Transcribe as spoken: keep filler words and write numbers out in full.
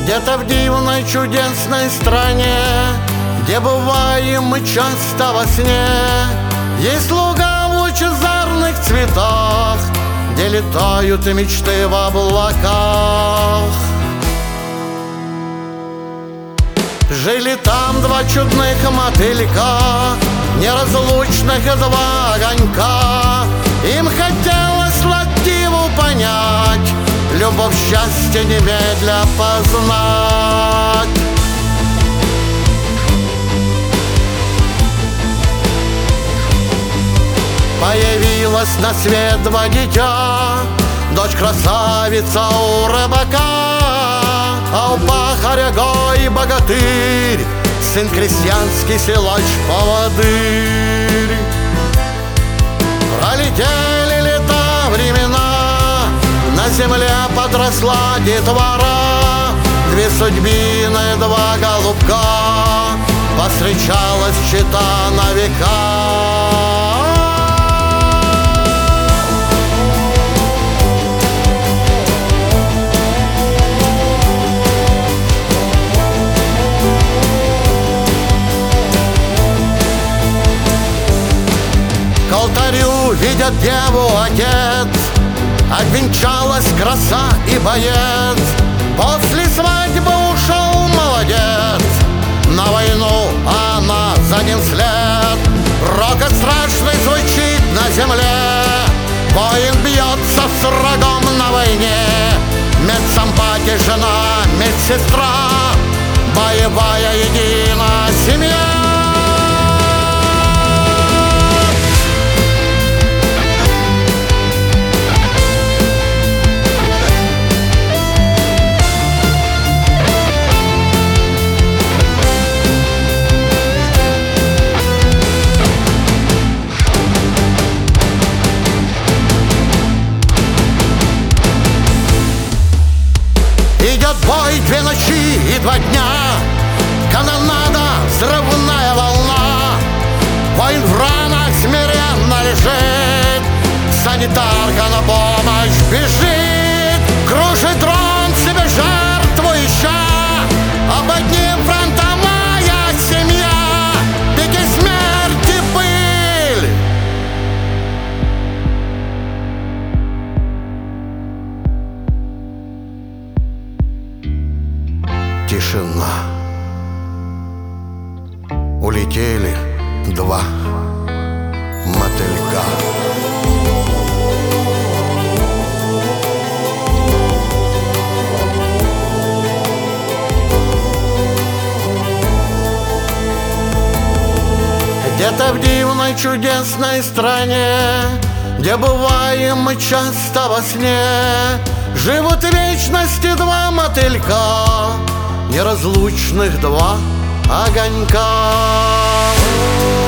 Где-то в дивной чудесной стране, где бываем мы часто во сне, есть луга в лучезарных цветах, где летают мечты в облаках. Жили там два чудных мотылька, неразлучных два огонька. Им хотелось мотиву понять, любовь, счастье немедля познать. Появилась на свет два дитя, дочь красавица у рыбака, а у пахаря гой богатырь, сын крестьянский силач-поводырь. Пролетели лета времена, на земле подросла детвора, две судьбины, два голубка, повстречалась чета на века. К алтарю видят деву отец, обвенчалась краса и боец. После свадьбы ушел молодец, на войну она за ним вслед. Рокот страшный звучит на земле, воин бьется с врагом на войне. Медсампати жена, медсестра, боевая единая семья. Идет бой две ночи и два дня, канонада, взрывная волна. Воин в ранах смиренно лежит, санитарка на помощь бежит. Кружит дрон себе жертву ища, об одним фронтовая семья, пики смерти пыль. Тишина. Улетели два мотылька. Где-то в дивной чудесной стране, где бываем мы часто во сне, живут в вечности два мотылька, неразлучных два огонька.